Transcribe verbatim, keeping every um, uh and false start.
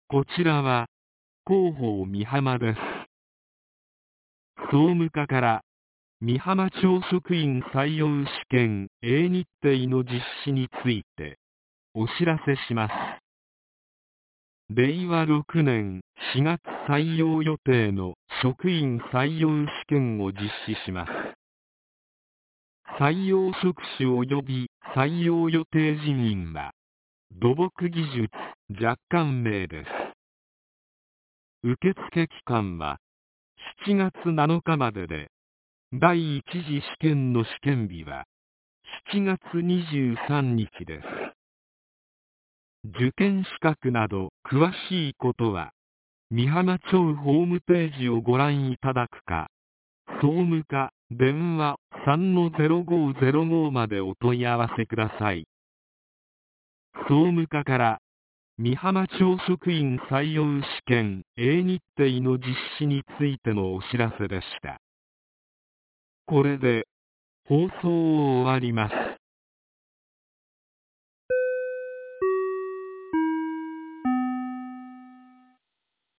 こちらは、広報美浜です。総務課から、美浜町職員採用試験 A 日程の実施について、お知らせします。れいわろくねんしがつ採用予定の職員採用試験を実施します。採用職種及び採用予定人員は、土木技術若干名です。受付期間はしちがつなのかまでで、だいいち次試験の試験日はしちがつにじゅうさんにちです。受験資格など詳しいことは、美浜町ホームページをご覧いただくか、総務課電話 さんのゼロごゼロご までお問い合わせください。総務課から美浜町職員採用試験 A 日程の実施についてのお知らせでした。これで放送を終わります。